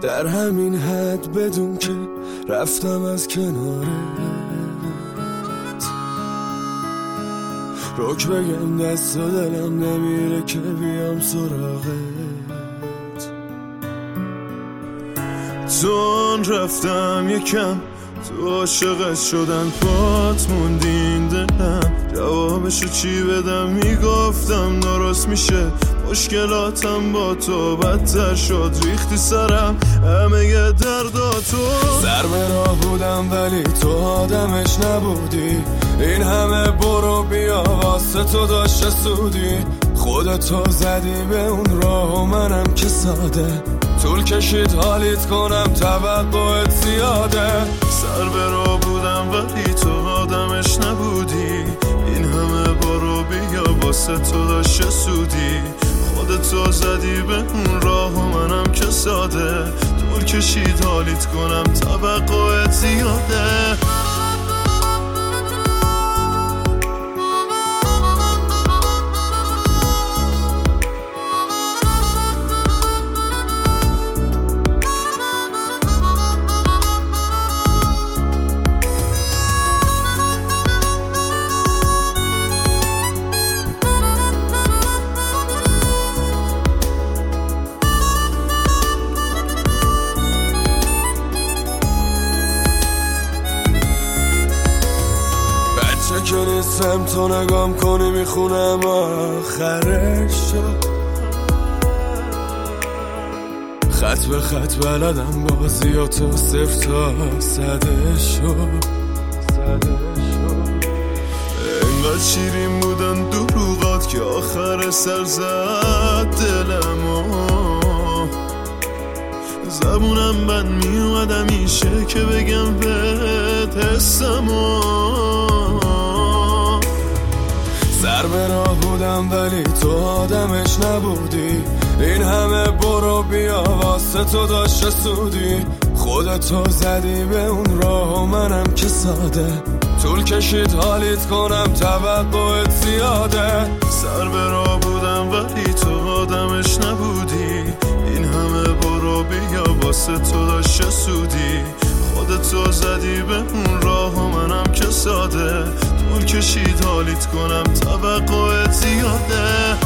در همین حد بدون که رفتم از کنارت، رک بگم دست و دلم نمیره که بیام سراغت. چون رفتم یکم تو عاشقت شدن پات موندین دلم، جوابشو چی بدم؟ میگفتم درست میشه، مشکلاتم با تو بدتر شد، ریختی سرم همه ی درداتو. سر به راه بودم ولی تو آدمش نبودی، این همه برو بیا واسه تو داشت سودی، خودتو زدی به اون راه و منم که ساده، طول کشید حالیت کنم توقعت زیاده. سر به راه بودم ولی تو آدمش نبودی، این همه برو بیا واسه تو داشت سودی، خودتو زدی به اون راه و منم که ساده، طول کشید حالیت کنم توقعت زیاده. که نیستم تو نگام کنی میخونم آخرشو، خط به خط بلدم بازی و تو 0 تا 100 شو. انقدر شیرین بودن دروغات که آخر سر زد دلمو، زبونم بند میومد همیشه که بگم بهت حسمو. سر به راه بودم ولی تو آدمش نبودی، این همه برو بیا واسه تو داشت سودی، خودتو زدی به اون راه و منم که ساده، طول کشید حالیت کنم توقعت زیاده. سر به راه بودم ولی تو آدمش نبودی، این همه برو بیا واسه تو داشت سودی، خودتو زدی به اون راه و منم که ساده، طول کشید حالیت کنم توقعت زیاده.